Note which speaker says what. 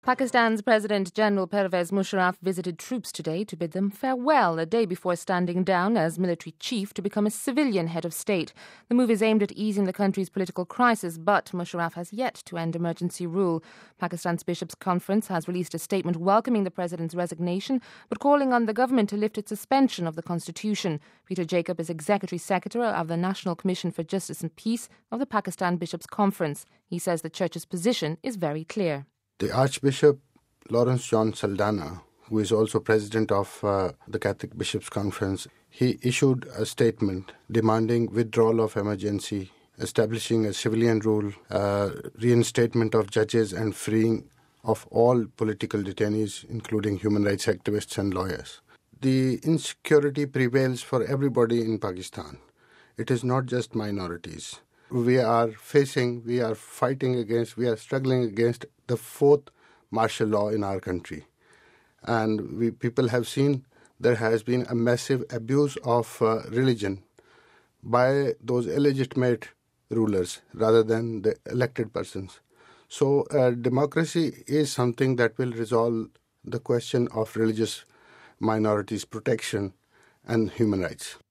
Speaker 1: Pakistan's President General Pervez Musharraf visited troops today to bid them farewell a day before standing down as military chief to become a civilian head of state. The move is aimed at easing the country's political crisis, but Musharraf has yet to end emergency rule. Pakistan's Bishops' Conference has released a statement welcoming the president's resignation, but calling on the government to lift its suspension of the constitution. Peter Jacob is Executive Secretary of the National Commission for Justice and Peace of the Pakistan Bishops' Conference. He says the church's position is very clear.
Speaker 2: The Archbishop Lawrence John Saldanha, who is also president of the Catholic Bishops' Conference, he issued a statement demanding withdrawal of emergency, establishing a civilian rule, reinstatement of judges and freeing of all political detainees, including human rights activists and lawyers. The insecurity prevails for everybody in Pakistan. It is not just minorities. We are struggling against the fourth martial law in our country. And people have seen there has been a massive abuse of religion by those illegitimate rulers rather than the elected persons. So democracy is something that will resolve the question of religious minorities' protection and human rights.